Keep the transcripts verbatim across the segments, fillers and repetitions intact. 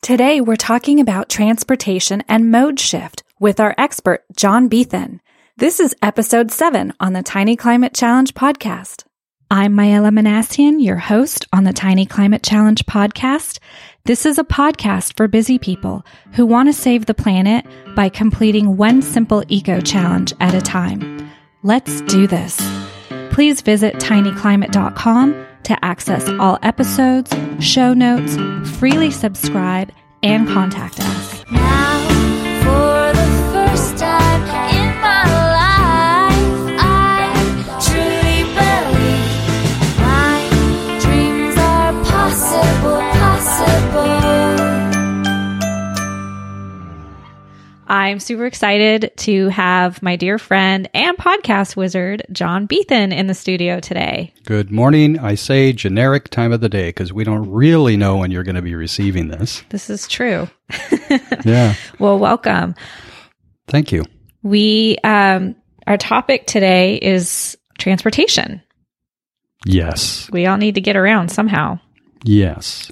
Today, we're talking about transportation and mode shift with our expert, John Beathan. This is episode seven on the Tiny Climate Challenge podcast. I'm Mayela Manassian, your host on the Tiny Climate Challenge podcast. This is a podcast for busy people who want to save the planet by completing one simple eco challenge at a time. Let's do this. Please visit tiny climate dot com to access all episodes, show notes, freely subscribe, and contact us. Now, for the first time in my life, I truly believe my dreams are possible, possible. I'm super excited to have my dear friend and podcast wizard, John Beathan, in the studio today. Good morning. I say generic time of the day because we don't really know when you're going to be receiving this. This is true. Yeah. Well, welcome. Thank you. We, um, our topic today is transportation. Yes. We all need to get around somehow. Yes.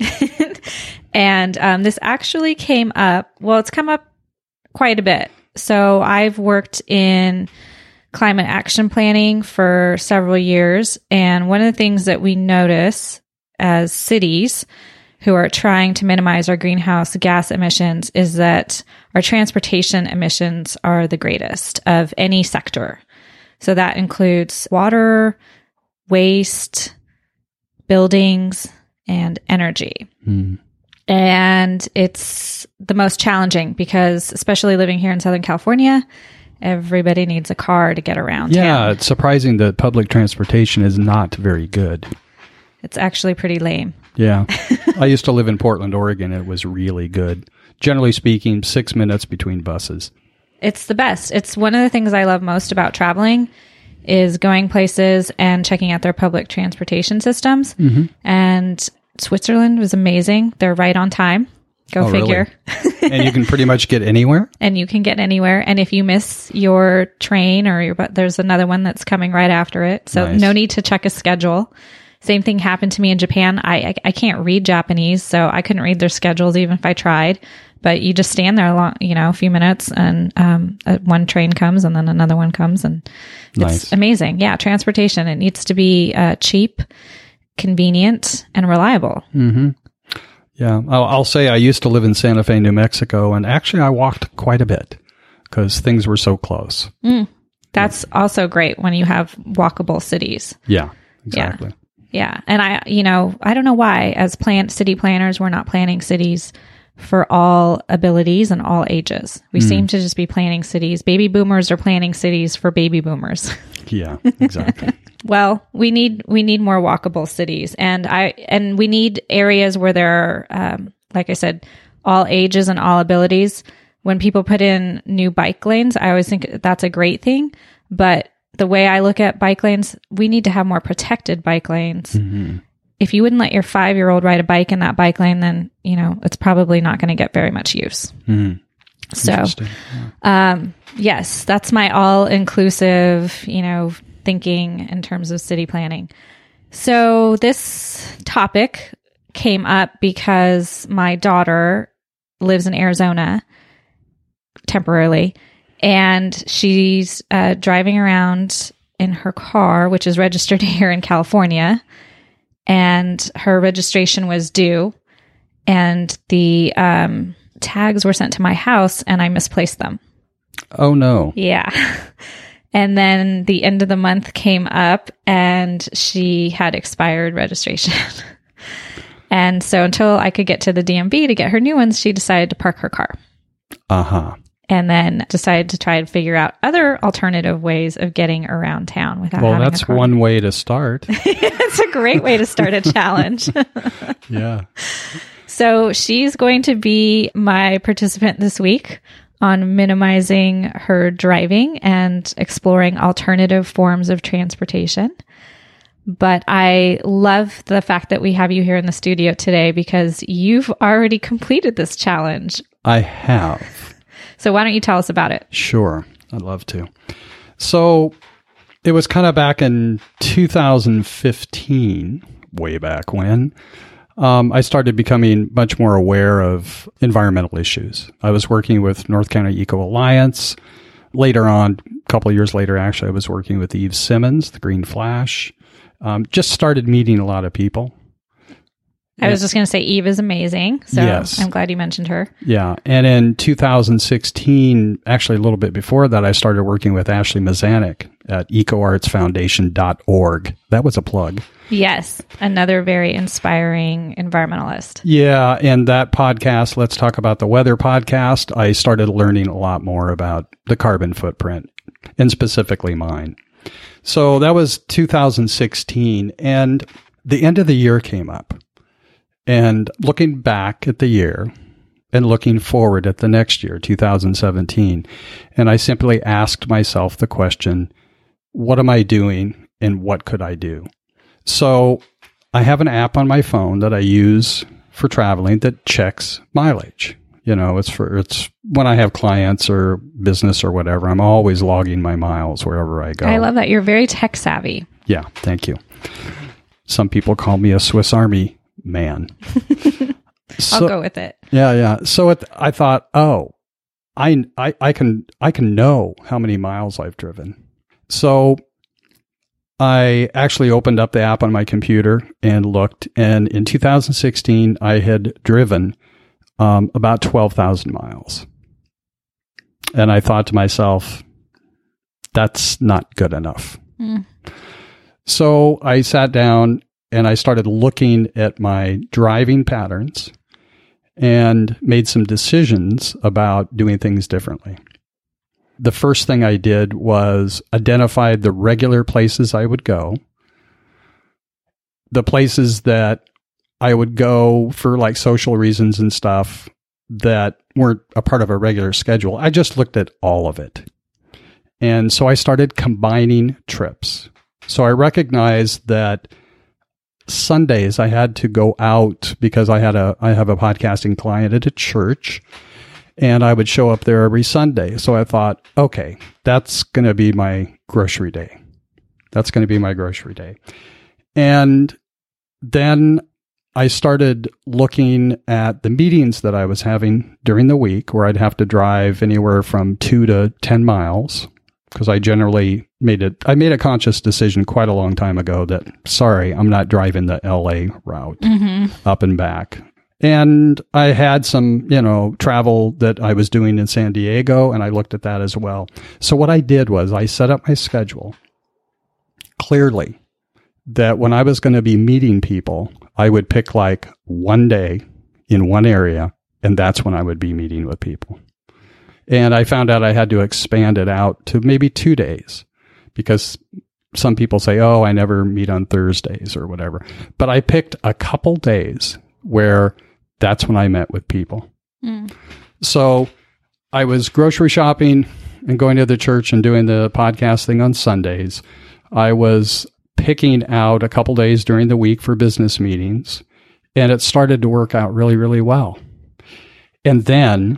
And um, this actually came up, well, it's come up quite a bit. So I've worked in climate action planning for several years. And one of the things that we notice as cities who are trying to minimize our greenhouse gas emissions is that our transportation emissions are the greatest of any sector. So that includes water, waste, buildings, and energy. Mm. And it's the most challenging because, especially living here in Southern California, everybody needs a car to get around Yeah, town. it's surprising that public transportation is not very good. It's actually pretty lame. Yeah. I used to live in Portland, Oregon. It was really good. Generally speaking, six minutes between buses. It's the best. It's one of the things I love most about traveling is going places and checking out their public transportation systems. Mm-hmm. And Switzerland was amazing. They're right on time. Go Oh, figure. Really? And you can pretty much get anywhere? And you can get anywhere. And if you miss your train or your, but there's another one that's coming right after it. So Nice. No need to check a schedule. Same thing happened to me in Japan. I, I I can't read Japanese, so I couldn't read their schedules even if I tried. But you just stand there a long, you know, a few minutes, and um, uh, one train comes, and then another one comes, and it's Nice. amazing. Yeah, transportation. It needs to be uh, cheap, convenient, and reliable. Mm-hmm. Yeah. I'll, I'll say I used to live in Santa Fe, New Mexico, and actually I walked quite a bit because things were so close. Mm. That's also great when you have walkable cities. Yeah, exactly. Yeah. And I, you know, I don't know why as plan city planners, we're not planning cities for all abilities and all ages. We Mm. seem to just be planning cities. Baby boomers are planning cities for baby boomers. Yeah, exactly. Well, we need, we need more walkable cities, and I, and we need areas where there are, um, like I said, all ages and all abilities. When people put in new bike lanes, I always think that's a great thing, but the way I look at bike lanes, we need to have more protected bike lanes. Mm-hmm. If you wouldn't let your five-year-old ride a bike in that bike lane, then, you know, it's probably not going to get very much use. Mm-hmm. So, Interesting. Yeah. um, yes, that's my all-inclusive, you know, thinking in terms of city planning. So this topic came up because my daughter lives in Arizona temporarily, and she's uh, driving around in her car, which is registered here in California, and her registration was due, and the um, tags were sent to my house, and I misplaced them. Oh, no. Yeah. And then the end of the month came up, and she had expired registration. And so until I could get to the D M V to get her new ones, she decided to park her car. Uh-huh. And then decided to try and figure out other alternative ways of getting around town without Well, having that's a car. one way to start. It's a great way to start a challenge. Yeah. So she's going to be my participant this week on minimizing her driving and exploring alternative forms of transportation. But I love the fact that we have you here in the studio today because you've already completed this challenge. I have. So why don't you tell us about it? Sure. I'd love to. So it was kind of back in two thousand fifteen, way back when. um, I started becoming much more aware of environmental issues. I was working with North County Eco Alliance. Later on, a couple of years later, actually, I was working with Eve Simmons, the Green Flash. Um, just started meeting a lot of people. I was just going to say Eve is amazing. So Yes. I'm glad you mentioned her. Yeah. And in two thousand sixteen, actually a little bit before that, I started working with Ashley Mazanik at eco arts foundation dot org. That was a plug. Yes. Another very inspiring environmentalist. Yeah. And that podcast, Let's Talk About the Weather podcast, I started learning a lot more about the carbon footprint and specifically mine. So that was two thousand sixteen, and the end of the year came up. And looking back at the year and looking forward at the next year, two thousand seventeen, and I simply asked myself the question, what am I doing and what could I do? So I have an app on my phone that I use for traveling that checks mileage. You know, it's for, it's when I have clients or business or whatever, I'm always logging my miles wherever I go. I love that. You're very tech savvy. Yeah, thank you. Some people call me a Swiss Army man. So, I'll go with it. yeah, yeah. So it, I thought, oh, I, I, I can, I can know how many miles I've driven. So I actually opened up the app on my computer and looked, and in two thousand sixteen, I had driven um, about twelve thousand miles. And I thought to myself, that's not good enough. Mm. So I sat down and I started looking at my driving patterns and made some decisions about doing things differently. The first thing I did was identify the regular places I would go, the places that I would go for like social reasons and stuff that weren't a part of a regular schedule. I just looked at all of it. And so I started combining trips. So I recognized that Sundays I had to go out because I had a I have a podcasting client at a church, and I would show up there every Sunday. So I thought, okay, that's going to be my grocery day. That's going to be my grocery day. And then I started looking at the meetings that I was having during the week, where I'd have to drive anywhere from two to ten miles. Because I generally made it, I made a conscious decision quite a long time ago that, sorry, I'm not driving the L A route Mm-hmm. up and back. And I had some, you know, travel that I was doing in San Diego, and I looked at that as well. So what I did was I set up my schedule clearly that when I was going to be meeting people, I would pick like one day in one area, and that's when I would be meeting with people. And I found out I had to expand it out to maybe two days because some people say, oh, I never meet on Thursdays or whatever. But I picked a couple days where that's when I met with people. Mm. So I was grocery shopping and going to the church and doing the podcast thing on Sundays. I was picking out a couple days during the week for business meetings, and it started to work out really, really well. And then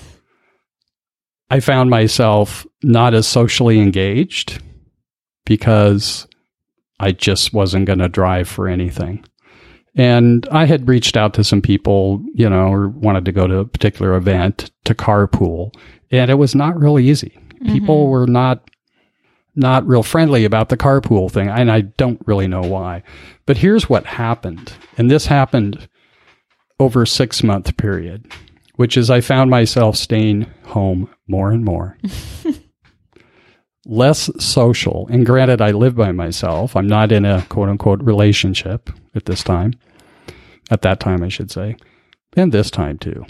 I found myself not as socially engaged because I just wasn't going to drive for anything. And I had reached out to some people, you know, or wanted to go to a particular event to carpool, and it was not really easy. Mm-hmm. People were not not real friendly about the carpool thing, and I don't really know why. But here's what happened, and this happened over a six-month period, which is I found myself staying home more and more. Less social. And granted, I live by myself. I'm not in a quote-unquote relationship at this time. At that time, I should say. And this time, too.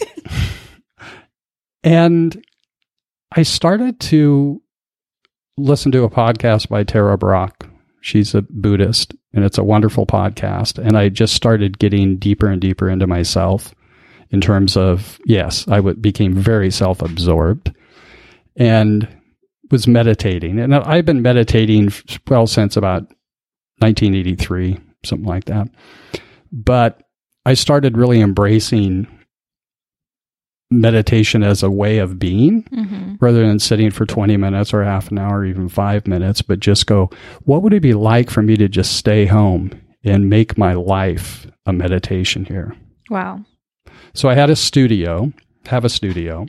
And I started to listen to a podcast by Tara Brach. She's a Buddhist, and it's a wonderful podcast. And I just started getting deeper and deeper into myself in terms of, yes, I w- became very self-absorbed and was meditating. And I've been meditating, well, since about nineteen eighty-three, something like that. But I started really embracing meditation as a way of being, mm-hmm. rather than sitting for twenty minutes or half an hour, or even five minutes, but just go, what would it be like for me to just stay home and make my life a meditation here. Wow. So I had a studio, have a studio.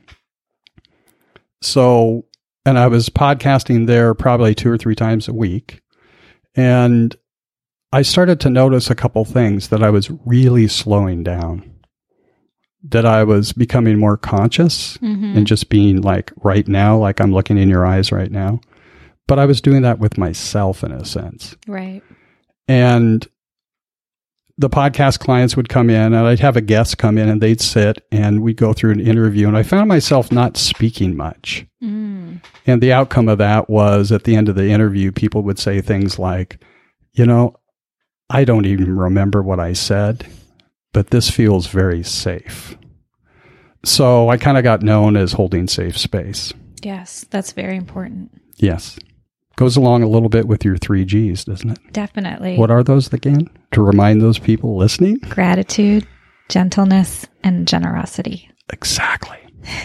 So, and I was podcasting there probably two or three times a week. And I started to notice a couple things, that I was really slowing down, that I was becoming more conscious Mm-hmm. and just being like right now, like I'm looking in your eyes right now. But I was doing that with myself in a sense. Right. And the podcast clients would come in, and I'd have a guest come in, and they'd sit, and we'd go through an interview. And I found myself not speaking much. Mm. And the outcome of that was, at the end of the interview, people would say things like, you know, I don't even remember what I said, but this feels very safe. So I kind of got known as holding safe space. Yes, that's very important. Yes. Goes along a little bit with your three G's, doesn't it? Definitely. What are those again? To remind those people listening? Gratitude, gentleness, and generosity. Exactly.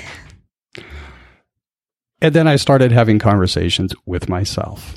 And then I started having conversations with myself.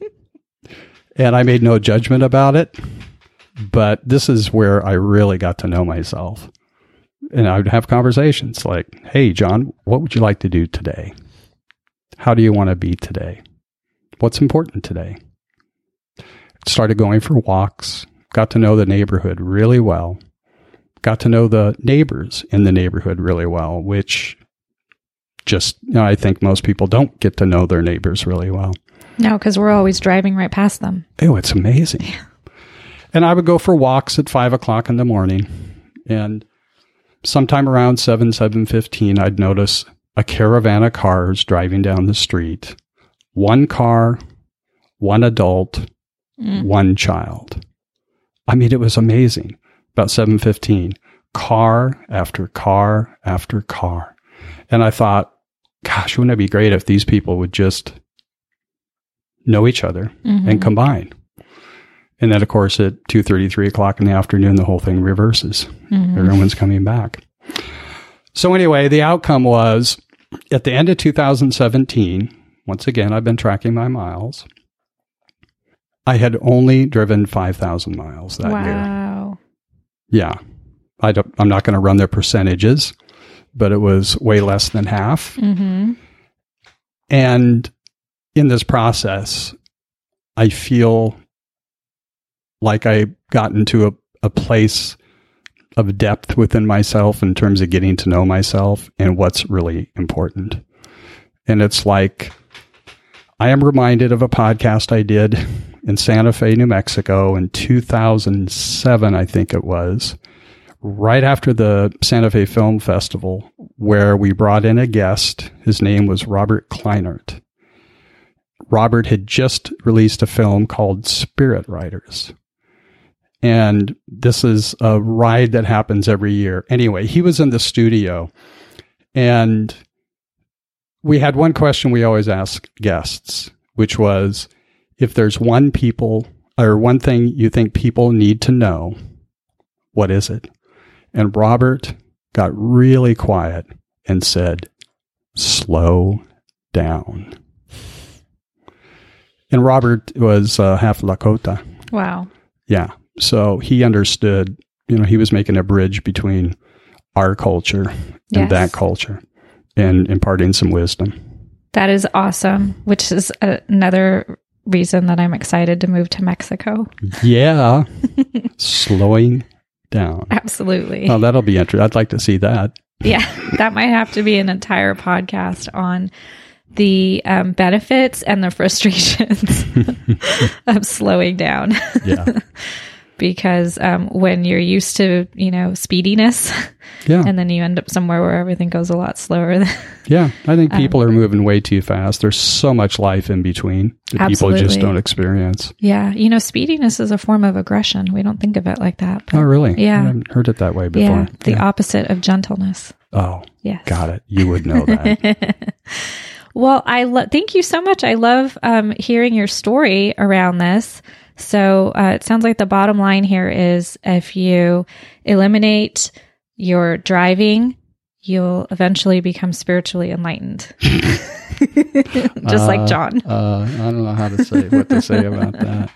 And I made no judgment about it, but this is where I really got to know myself. And I would have conversations like, hey, John, what would you like to do today? How do you want to be today? What's important today? Started going for walks, got to know the neighborhood really well, got to know the neighbors in the neighborhood really well, which just, you know, I think most people don't get to know their neighbors really well. No, because we're always driving right past them. Oh, it's amazing. And I would go for walks at five o'clock in the morning. And sometime around seven, seven fifteen, I'd notice a caravan of cars driving down the street. One car, one adult, mm. one child. I mean, it was amazing. About seven fifteen, car after car after car. And I thought, gosh, wouldn't it be great if these people would just know each other mm-hmm. and combine? And then, of course, at two thirty, three o'clock in the afternoon, the whole thing reverses. Mm-hmm. Everyone's coming back. So anyway, the outcome was, at the end of two thousand seventeen, once again, I've been tracking my miles. I had only driven five thousand miles that wow. year. Wow. Yeah. I don't, I'm not going to run the percentages, but it was way less than half. Mm-hmm. And in this process, I feel like I got into a, a place of depth within myself in terms of getting to know myself and what's really important. And it's like, I am reminded of a podcast I did in Santa Fe, New Mexico in two thousand seven, I think it was, right after the Santa Fe Film Festival, where we brought in a guest. His name was Robert Kleinert. Robert had just released a film called Spirit Riders. And this is a ride that happens every year. Anyway, he was in the studio, and we had one question we always ask guests, which was, if there's one people or one thing you think people need to know, what is it? And Robert got really quiet and said, slow down. And Robert was uh, half Lakota. Wow. Yeah. So he understood, you know, he was making a bridge between our culture and yes. that culture and imparting some wisdom. That is awesome, which is a, another reason that I'm excited to move to Mexico. Yeah. Slowing down. Absolutely. Oh, that'll be interesting. I'd like to see that. Yeah. That might have to be an entire podcast on the um, benefits and the frustrations of slowing down. Yeah. Because um, when you're used to, you know, speediness, yeah, and then you end up somewhere where everything goes a lot slower. Yeah, I think people um, are moving way too fast. There's so much life in between that absolutely. people just don't experience. Yeah, you know, speediness is a form of aggression. We don't think of it like that. But oh, really? Yeah. I haven't heard it that way before. Yeah, the yeah. opposite of gentleness. Oh, yes. Got it. You would know that. Well, I lo- thank you so much. I love um, hearing your story around this. So uh, it sounds like the bottom line here is if you eliminate your driving, you'll eventually become spiritually enlightened. Just uh, like John. Uh, I don't know how to say what to say about that.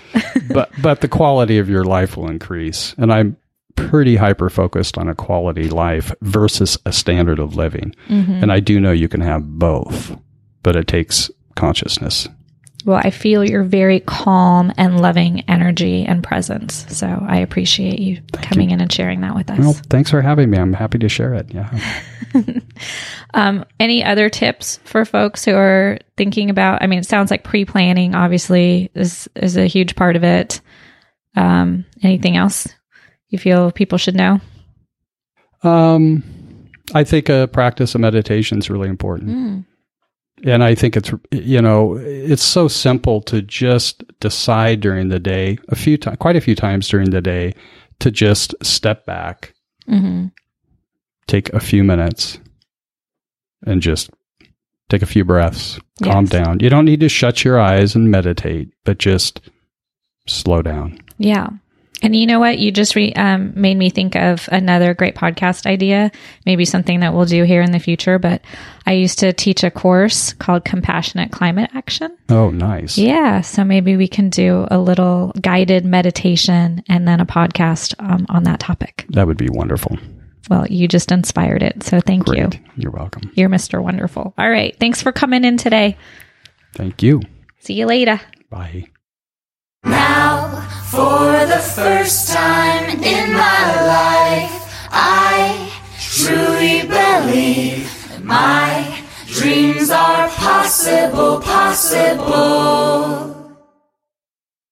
but but the quality of your life will increase. And I'm pretty hyper focused on a quality life versus a standard of living. Mm-hmm. And I do know you can have both, but it takes consciousness. Well, I feel your very calm and loving energy and presence. So I appreciate you Thank coming you. in and sharing that with us. Well, thanks for having me. I'm happy to share it. Yeah. um, any other tips for folks who are thinking about, I mean, it sounds like pre-planning obviously is, is a huge part of it. Um, anything else you feel people should know? Um, I think a practice of meditation is really important. Mm. And I think it's, you know, it's so simple to just decide during the day, a few times, quite a few times during the day, to just step back, mm-hmm. take a few minutes, and just take a few breaths, yes. calm down. You don't need to shut your eyes and meditate, but just slow down. Yeah. And you know what? You just re, um, made me think of another great podcast idea, maybe something that we'll do here in the future. But I used to teach a course called Compassionate Climate Action. Oh, nice. Yeah. So maybe we can do a little guided meditation and then a podcast um, on that topic. That would be wonderful. Well, you just inspired it. So thank Great. you. You're welcome. You're Mister Wonderful. All right. Thanks for coming in today. Thank you. See you later. Bye. Now, for the first time in my life, I truly believe that my dreams are possible, possible.